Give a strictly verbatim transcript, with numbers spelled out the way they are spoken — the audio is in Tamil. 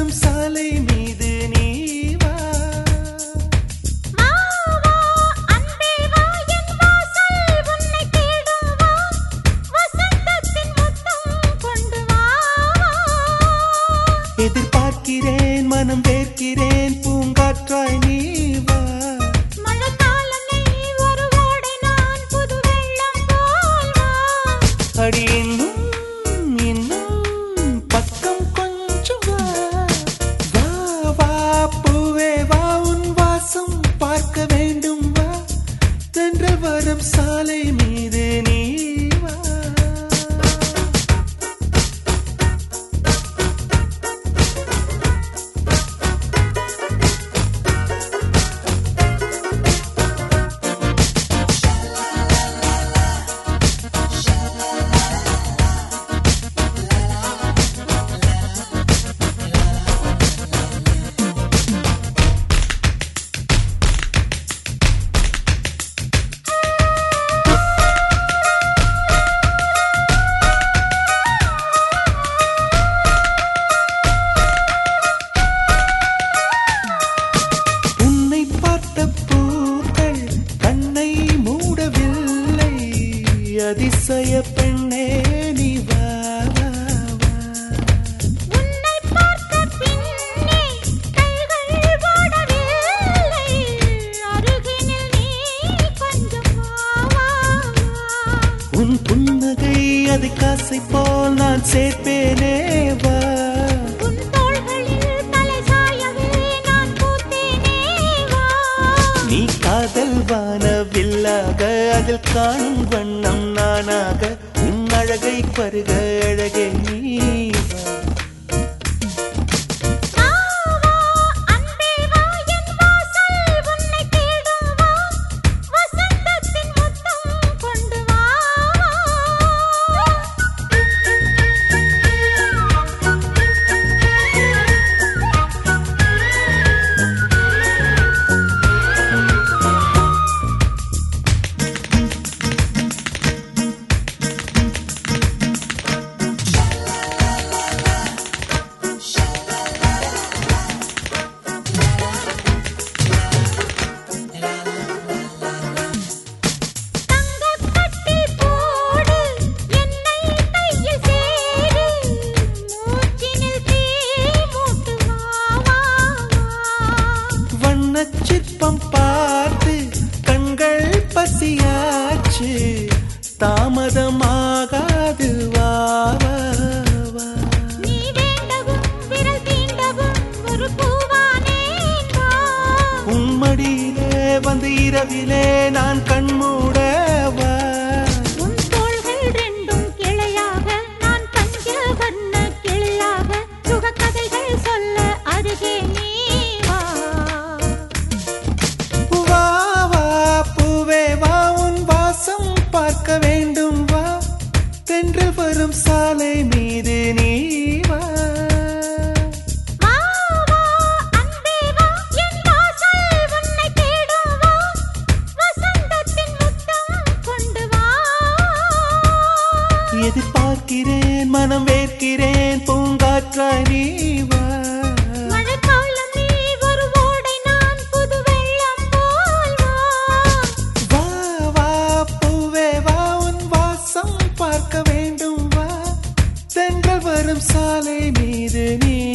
வரும் சாலை மீது நீ வா. எதிர்பார்க்கிறேன் மனம் வேர்க்கிறேன் பூங்காற்றாய் நீ வா. அடி இன்னும் இன்னும் பக்கம் கொஞ்சம் வா. வா வா பூவே வா உன் வாசம் பார்க்க வேண்டும் வா. தென்றல் வரும் சாலை மீது நீ வா. அதிசய பெண்ணே நீ வா வா வா. உன்னை பார்த்த பின்னே கைகள் ஓடவில்லை. அருகினில் நீ கொஞ்சம் வா வா வா. உன் புன்னகை அது காசை போல் நான் சேர்ப்பேனே வா. உன் தோள்களில் தலை சாயவே நான் பூத்தேனே வா. நீ காதல் வானவில்லாக அதில் காணும் வண்ணம் நானாக உன் அழகை பருக அழகே நீ வா. வா வா அன்பே வா என் வாசல் உன்னை தேடும் வா. வசந்தத்தின் முத்தம் கொண்டு வா சிற்பம் பார்த்து கண்கள் பசியாச்சு தாமதமாகாது வா வா வா. நீ வேண்டவும் விரல் தீண்டவும் ஒரு பூவானேன் வா. உம்மடியிலே வந்து இரவிலே நான் கண்மூட வா. உன் தோள்கள் ரெண்டும் கிளையாக நான் பஞ்ச வண்ண கிளியாக சுகக்கதைகள் சொல்ல அருகே நீ வா. வா வா பூவே வா உன் வாசம் பார்க்க வேண்டும் வா. தென்றல் வரும் சாலை மீது நீ வா. வா வா அன்பே வா என் வாசல் உன்னை தேடும் வா. வசந்தத்தின் முத்தம் கொண்டு வா. எதிர்பார்க்கிறேன் மனம் வேர்க்கிறேன் பூங்காற்றாய் நீ வா. மழைக்காலம் நீ ஒரு ஓடை நான் புது வெள்ளம் போல் வா. வா வா பூவே வா உன் வாசம் பார்க்க வேண்டும் வா. தென்றல் வரும் சாலை மீது நீ